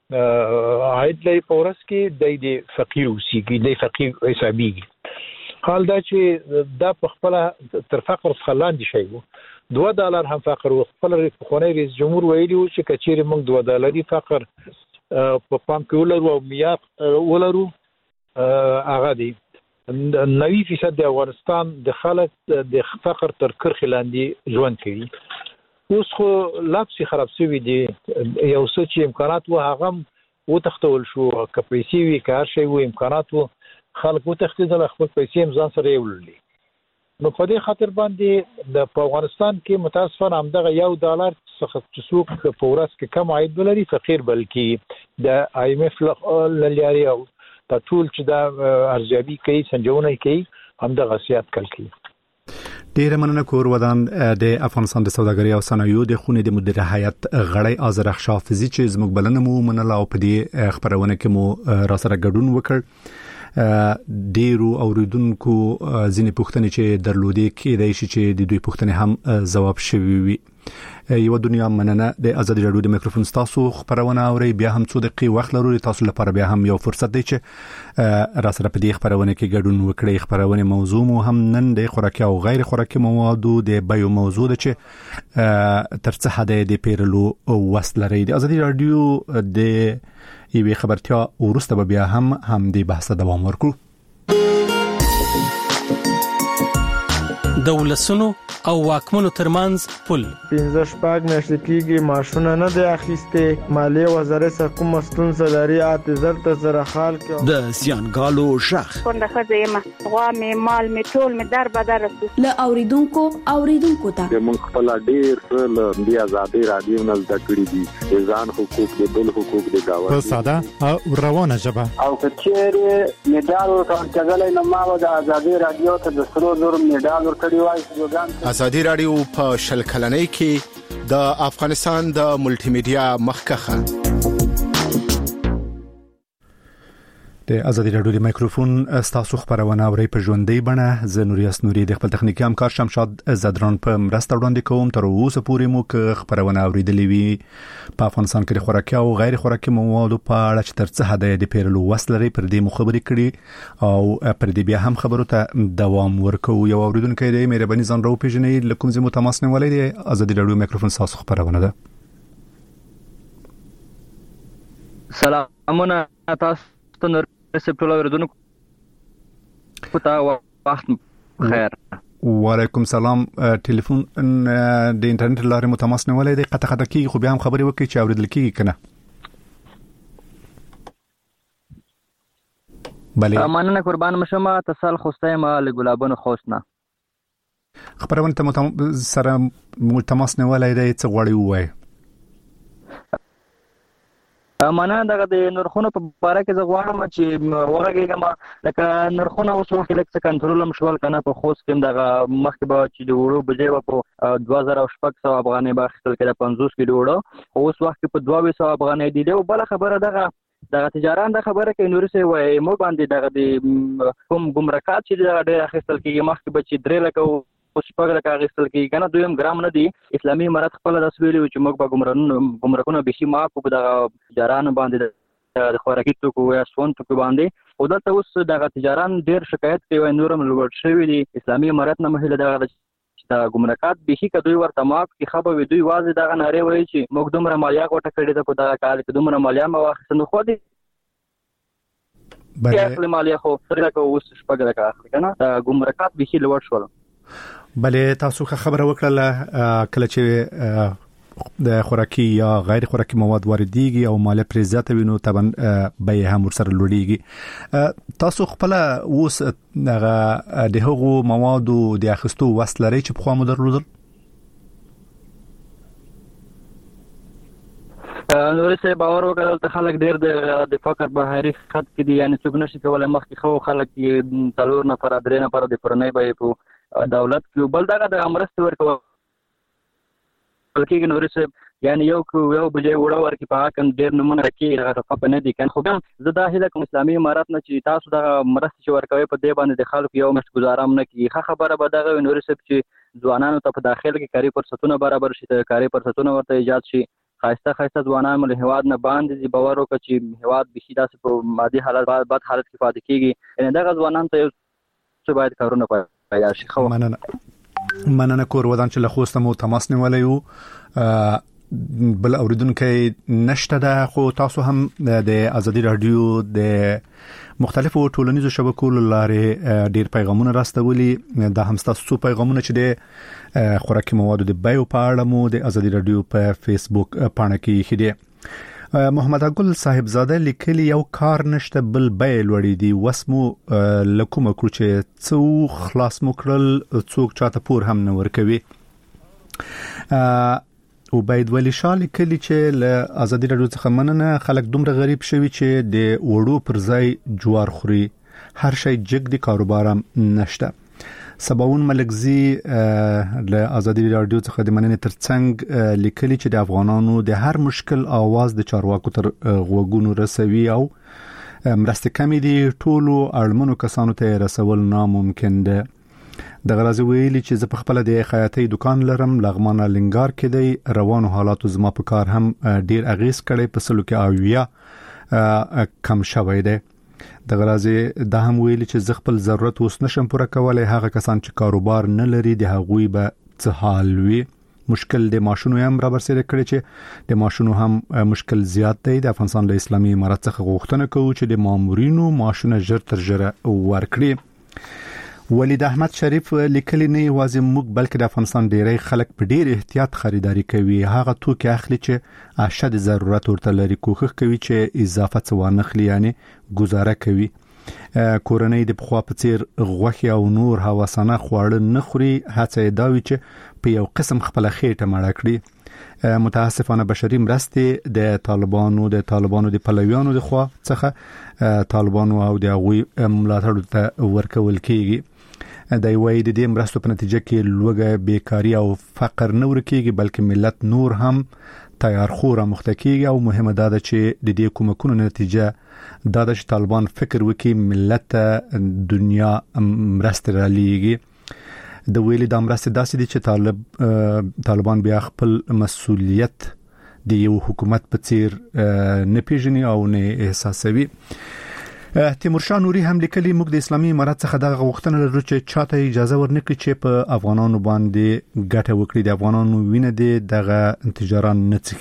عاید لري په ورځ کې د فقیر اوسېږي، د فقیر حسابېږي. حال دا چې دا په خپل تر فقر څخه لاندې شي وو، دوه ډالر هم فقر وو. خپل پخوانی رئیس جمهور ویلي وو چې کچېرې موږ دوه ډالري فقر په پام کې ولرو او معیار ولرو، هغه دی نوي فیصد د افغانستان د خلک د فقر تر کرښې لاندې ژوند کوي. اوس خو لپسې خراب شوي دي، یو څه چې امکانات وو هغه هم وتښتول شو، که پیسې وي که هر شی وو امکانات وو، خلک وتښتېدل، خپل پیسې هم ځان سره یې وړلې. نو په دې خاطر باندې د په افغانستان کې متاسفانه همدغه یو ډالر څخه چې څوک په ورځ کې کم عاید ولري فقیر بلل کېږي. د آی ایم اف له لارې او دا ټول چې دا ارزیابي کوي، سنجونه کوي، همدغه سیاست کل کوي. ډیره مننه. کور ودان د افغانستان د سوداګرۍ او صنایعو د خونې د مدیر هیئت غړی آذر شافزي چې زموږ بلنه مو منله او په دې خبرونه کې مو را سره ګډون وکړ. ډیرو اوریدونکو ځینې پوښتنې چې درلودې کېدای شي چې د دوی پوښتنې هم ځواب شوي وي. یو دنیا مننه. د ازادي راډیو د میکروفون تاسو خبرونه اوري، بیا هم څو دقیقې وخت لرو تاسو لپاره، بیا هم یو فرصت دی چې را سره په دې خبرونه کې ګډون وکړئ. خبرونه موضوع مو هم نن د خوراکي او غیر خوراکي موادو د بیو موضوع ده چې تر څه حد د پیرلو وس لري. د ازادي راډیو د یوې خبرتیا ورسته بیا هم هم د بحث دوام ورکړو. د ولسونو او واکمنو ترمنځ پل پنځه شپږ میاشتې کېږي ماشونه نه دی اخیستې. مالیې وزارت څخه کومه ستونزه لري؟ اته زر ته زره خال کې د زیانګالو شخ څنګه ښځه یم، غوا مې، مال مې، ټول مې در بدر رسو. له اوریدونکو اوریدونکو ته موږ خپل ډیر څه له دې ازادي راډیو نه زده کړي دي، د ځان حقوق، د بل حقوق، د گاونډي په ساده او روانه ژبه. او کچېره میډال ورکړل نو ما د ازادي راډیو ته د سرو زر میډال ورکړی وای. ازادي راډیو په شل کلنۍ کې د افغانستان د ملټي میډیا مخکخه. د ازادي راډیو د میکروفون تاسو خبرونه اوري په ژوندۍ بڼه. زه نوریاس نوري د خپل تخنیکی همکار شمشاد زدران په مرسته وړاندې کوم. تر اوسه پورې مو که خبرونه اوریدلې وي په افغانستان کې د خوراکي او غیر خوراکي موادو په اړه چې تر څه حد د پیرلو وس لري، پر دې مو خبرې کړي او پر دې بیا هم خبرو ته دوام ورکو. یو اوریدونکو د مهرباني ځان راو پیژنې لکه زمو تماس نه ولې د ازادي راډیو میکروفون تاسو خبرونه ده. سلامونه تاسو ته ریسپټول اوریدونکو پتا وخت خیر. وعلیکم سلام. ټلیفون د انټرنیټ لارې مو تماس نیولای دی، قطع قطع کیږي، خو بیا هم خبرې وکړي چې اوریدل کیږي کنه. بله مننه قربان مشم. اتصال خوسته ما له ګلابونو خوشنه خبرونه ته متم سره تماس نیولای دی، څه غواړي وای؟ مانه دغه د نرخونو په اړه کې زه غواړم چې ورغېږم، لکه نرخونه اوس وخت کې لکه کنټرول مشول کنه په خوست کې دغه مخکې به چې د وړو بجې په دوه زره شپږ سوه افغانۍ به اخیستل کېده، پنځوس کې د وړو اوس وخت کې په دوه سوه افغانۍ دي. او بله خبره دغه دغه تجاران د خبره کوي نورې سه وای مو باندې دغه د کوم ګمرکات چې دغه ډېر اخیستل کېږي، مخکې به چې درې لکه اوس شپږ لکه اخیستل کېږي کنه، دویم ګرام نه دی. اسلامي امارت خپل داس ویلي چې موږ به ګمرکونه ګمرکونه بشي معاف کو دغه تجاران باندې د خوراکي توکو یا سون توکو باندې. او دلته اوس دغه تجاران ډېر شکایت کوي، نورم لوړ شوی دی. اسلامي امارت نه مهله دغه د ګمرکات بشي کدوې ورته معاف کی خبر وي، دوی واځي دغه ناره وایي چې موږ دومره مالیه کوټه کړې ده په دغه کال کې، دومره مالیه ما واخیستل نو خو دې بله اخلي مالیه خو سره کو اوس شپږ لکه اخلي کنه، ګمرکات بشي لوړ شول. بله تاسو خبره وکړه کله چې د خوراکي یا غیر خوراکي مواد واردېږي او مالیه پرې زیاته وي نو طبعا بیه هم ورسره لوړېږي. تاسو خپل اوس دغه د هغو موادو د اخیستو وس لرئ چې پخوا مو درلودل؟ نورې سه باور وکړل ته خلک ډېر د فقر بهاري خط کې دي، یعنی څوک نشي کولای مخکې خو خلک یې څلور نفر درې نفر د پرنۍ به په دولت کې بل دغه د امرست ورکو بلکې نورې سه یعنی یو یو بجې وړه ورکې په حق ډېر نمونه کې هغه په نه دي کنه. خو بیا زه دا هیله کوم اسلامي امارت نه چې تاسو دغه مرسته چې ورکوي په دې باندې د خلکو یو مشت گزارم نه کیږي. ښه خبره به دغه نورې سه چې ځوانانو ته په داخل کې کاري فرصتونه برابر شي، کاري فرصتونه ورته ایجاد شي، خاصه خاصه ځوانان مل هواد نه باندې دي باور وکړي چې هواد بشي داسې په مادي حالت بعد حالت کې فاده کیږي. ان دغه ځوانان ته څه باید کارونه پیدا شي. خو مننه مننه کور ودان چې له خوسته مو تماس نیولای یو بل اوریدونکو نشته ده، خو تاسو هم د ازادي رادیو د مختلفو ټولنیزو شبکو لاره ډیر پیغامونه راستولي. دا هم تاسو پیغامونه چې د خوراکي موادو د بیو په اړه مو د ازادي رادیو په فیسبوک پاڼه کې خېده. محمد اګل صاحب زاده لیکلي یو کار نشته بل بیل وړي دي، وسمو لکوم کړو چې څو خلاص مو کړل څوک چاته پور هم نه ورکوي. او باید ولی شال کلی چې له ازادي رادیو څخه مننه خلک دومره غریب شوي چې د وړو پر ځای جوار خوري، هر شي جګ دي، کاروبار هم نشته. سباون ملکزی له ازادي رادیو څخه د مننې ترڅنګ لیکلي چې د افغانانو د هر مشکل आवाज د چارواکو تر غوږونو رسوي او مرسته کمی دي، ټولو اړمنو کسانو ته رسول ناممکن ده. د غرازي ویلي چې زه په خپل د خیاطۍ دکان لرم، لغمانه لنګار کې دی، روانو حالاتو زما په کار هم ډیر اغیز کړي، په سلو کې اویا کم شوی دی. د غرازي د هم ویلي چې زه خپل ضرورت اوس نشم پوره کولای، هغه کسان چې کاروبار نه لري د هغوی به څه حال وي. مشکل د ماشونو هم را برسېره کړي چې د ماشونو هم مشکل زیات دی. د افغانستان له اسلامي امارت څخه غوښتنه کوي چې د مامورینو ماشونه ژر تر ژره ورکړي. ولید احمد شریف لیکلی نه یوازې موږ بلکې د افغانستان ډیری خلک په ډیر احتیاط خریداري کوي، هغه توکي اخلي چې اشد ضرورت ورته لري، کوښښ کوي چې اضافه څه وانخلي، یعنی گزاره کوي. کورنۍ د پخوا په څیر غوښه او نور هوسانه خواړه نه خوري، هڅه یې دا وي چې په یو قسم خپل خېټه مړه کړي. متاسفانه بشري مرستې د طالبانو د طالبانو د پلویانو د خوا څخه طالبانو او د غوي ملاتړ ته ورکول کیږي. د وای د دې مرستو په نتیجه کې لوګه بیکاری او فقر نه ورکیږي، بلکې ملت نور هم تیار خورا مختکیږي. او مهمه ده چې د دې کومکونو نتیجه دا د طالبان فکر وکي ملت دنیا مرسته را لیږي. د ویلي د مرسته داسې دي چې طالب طالبان بیا خپل مسؤلیت د یو حکومت په څیر نه پیژني او نه احساسوي. تیمورشاه نوري هم لیکلي موږ د اسلامي امارت څخه دغه غوښتنه لرو چې چاته اجازه ورنکړي چې په افغانانو باندې ګټه وکړي. د افغانانو وینه دي دغه تجاران نه څخي.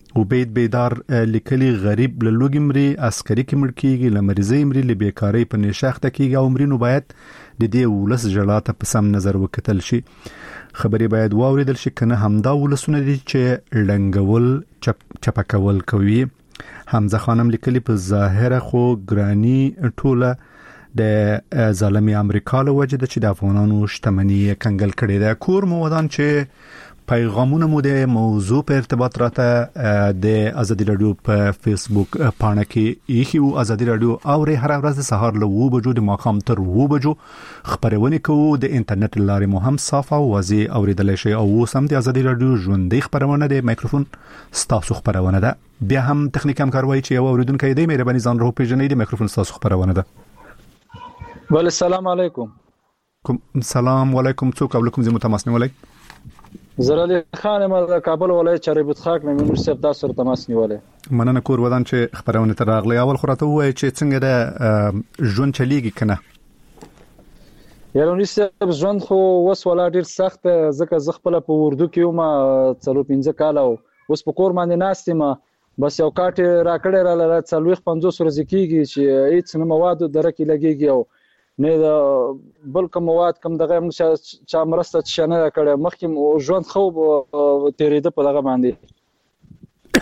عبید بیدار لیکلي غریب له لوګي مري عسکري کې مړ کیږي لمریزي مري له بیکاری په نشاخته کیږي او مرینو باید د دې ولس جړاته په سم نظر وکتل شي. خبري باید واوریدل شي کنه همدا ولسونه دي چې لنګول چپ چپکول کوي. حمزه خانم لیکلي په ظاهره خو ګرانی ټوله د ظالمي امریکا له وجه د چې د افغانانو شتمنۍ کنګل کړي ده. کور مو ودان چې پیغامونه مو د موضوع په ارتباط راته د ازادي رادیو په فیسبوک پاڼه کې یخي او ازادي رادیو او هر ورځ سهار له و بجو د ماقام تر و بجو خبرونه کوو. د انټرنیټ لارې مو هم صاف او واضح اوریدل شي او سم د ازادي رادیو ژوندۍ خبرونه د مایکروفون ستاسو خبرونه ده. بیا هم تخنیک هم کاروي چې یو اوریدونکو دی مې رباني ځان روح پیژنې د مایکروفون ستاسو خبرونه ده. بل السلام علیکم. کوم سلام علیکم. څوک او کوم زموږ تماس نیولای؟ زرالي خان ما د کابل ولایت چاربوت خاک نه مونږ سره تاسو تماس نیولې. مننه کور ودان چې خبرونه تر راغلی. اول خراته وای چې څنګه د ژوند چلیږي کنه؟ یاره نو ژوند خو وس ولا ډیر سخت ځکه ز خپل په اردو کې ما څلور پنځه کال او اوس په کور باندې ناستم بس یو کاټ راکړی را لاره څلويخ پنځوس ورځې کېږي چې هیڅ نه مواد درکې لګيږي او نه د بل کوم مواد کوم دغه موږ چا مرسته چې نه کړه مخکې ژوند خو تیرېده په دغه باندې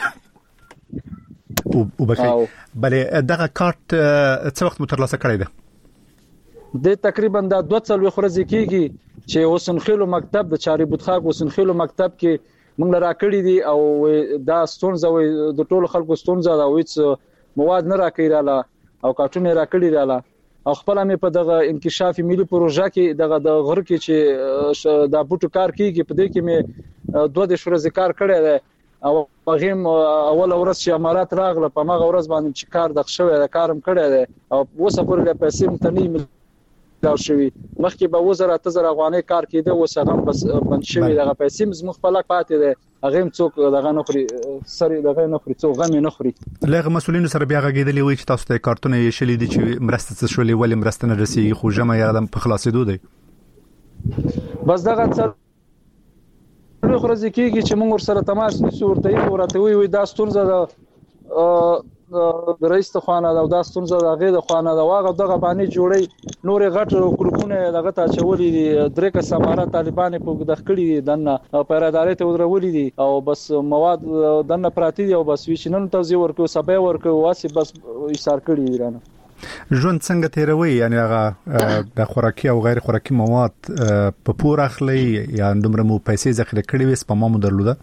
او بخیر. بلې دغه کارت څو وخت مترلاسه کړی ده؟ د تقریبا د دوه څلويخ ورځې کېږي چې وسنخیلو مکتب د چاربوت خاک وسنخیلو مکتب کې موږ راکړی دي او دا ستونزه د ټولو خلکو ستونزه دا وایي مواد نه راکړي او کارتونه راکړي رااله او خپل مې په دغه انکشافي ملي پروژه کې دغه د غر کې چې د بوټو کار کیږي په دې کې مې دوه د شورز کار کړی دی او هغه اول ورځ چې امارات راغله په ماغه ورځ باندې چې کار د خښوي د کارم کړی دی او اوس پورې د پیسې متنی دا شوی مخکې به وزاره تزر افغاني کار کېده اوس هغه بس بند شوی دغه پیسې مزمخ په لاک پاتې دی هغه څوک دغه نخري سری دغه نخري څوک غم نخري. لغه مسولینو سره بیا غږیدلی وي چې تاسو ته کارتونه یې شلې دي چې مرسته څه شولې ولې مرسته نه رسیږي خو جمع یادم په خلاصېدو دی. بس دغه څه نو خرځي کېږي چې موږ سره تماس نیسو ورته ورته وي وي دا ستونزه د د رئیس ته خوانه دا د ستونزه د غې د خوانه دا واغه دغه باندې جوړي نورې غټ کلکونه دغه ته چولې دي درې کا سماره طالبان په دخکړي دنه پیراداري ته ودرولې دي او بس مواد دنه پراتی دي او بس ویشنن توزیع ورکو سبا ورکو واسي بس ایثار کړی دي رانه. ژوند څنګه تیروي یعنی هغه د خوراکي او غیر خوراکي مواد په پور اخلي یا دومره مو پیسې ذخیره کړې وي سپما مو درلوده؟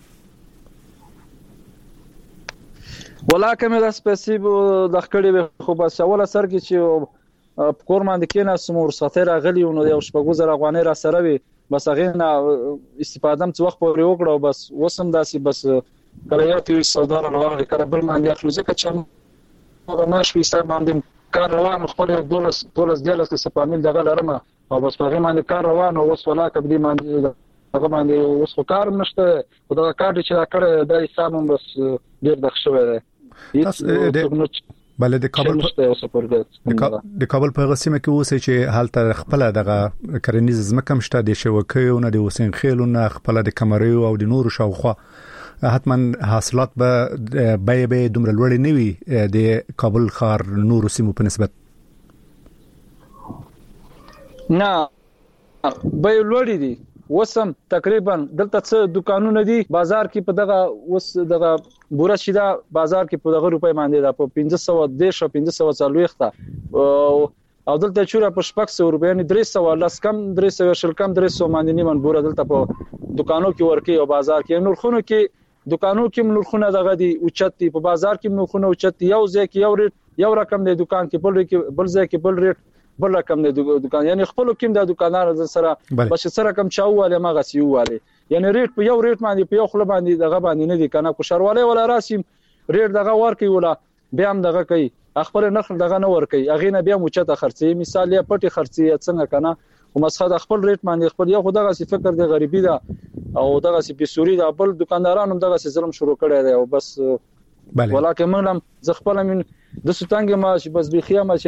ولاکه مې د سپیسیفیک د خکړې خو بس اوله سر کې چې کور باندې کې نه سمور ساتره غلی نو یو شپږ زره افغانۍ را سره وي بس هغه نه استفاده م څو وخت پورې وکړو بس وسم داسي بس کله یو تیر صدر راغلی کله بل باندې اخلو ځکه چې هغه ماش وي ستاسو باندې کار روان خپل دولس دولس دیالس څه پامل دغه لرمه او بس هغه باندې کار روان او وس ولاکه دې باندې هغه باندې اوس خو کار نشته او دا کار چې را کړ د حساب هم بس ډیر د شوې ده. بل د کابل د کابل په غسیمه کې اوسې چې حالت خپل دغه کرنیز زمکم شته د شوکیو نه د وسین خېلونه خپل د کمریو او د نورو شاوخوا حتما حاصلات به به به دومره لوړ نه وي د کابل ښار نورو سیمو په نسبت؟ نه به لوړ دي وسم تقریبا دلته څه دکانونه دي بازار کې په دغه وس دغه بوره شیدا بازار کې په دغه روپۍ باندې دا په پنځه سوه دیش او پنځه سوه څلويخته او دلته چوره په شپږ سوه روپۍ نه درې سوه لاس کم درې سوه شل کم درې سوه باندې نیمن بوره دلته په دکانو کې ورکی او بازار کې نورخونو کې دکانو کې نورخونه دغه دي اوچت دي په بازار کې نورخونه اوچت یو ځای کې یو ریټ یو رقم دی دکان کې بل کې بل ځای کې بل ریټ بل رقم دی دکان یعنی خپل کوم د دکاندار سره بس سره کم چاواله ما غسیو واله یعنی ریټ په یو ریټ باندې په یو خله باندې دغه باندې نه دي کنه کو شرواله ولا راسم ریټ دغه ورکی ولا بیا هم دغه کوي خپل نخل دغه نه ورکی اغه نه بیا موچته خرڅي مثال یې پټي خرڅي څنګه کنه او مسخه خپل ریټ باندې خپل یو خدغه سی فکر دی غریبي ده او دغه سی بسوري ده بل دکاندارانو دغه سی ظلم شروع کړی دی او بس ولکه موږ هم ز خپل من د ستنګ ما چې بس بخیا ما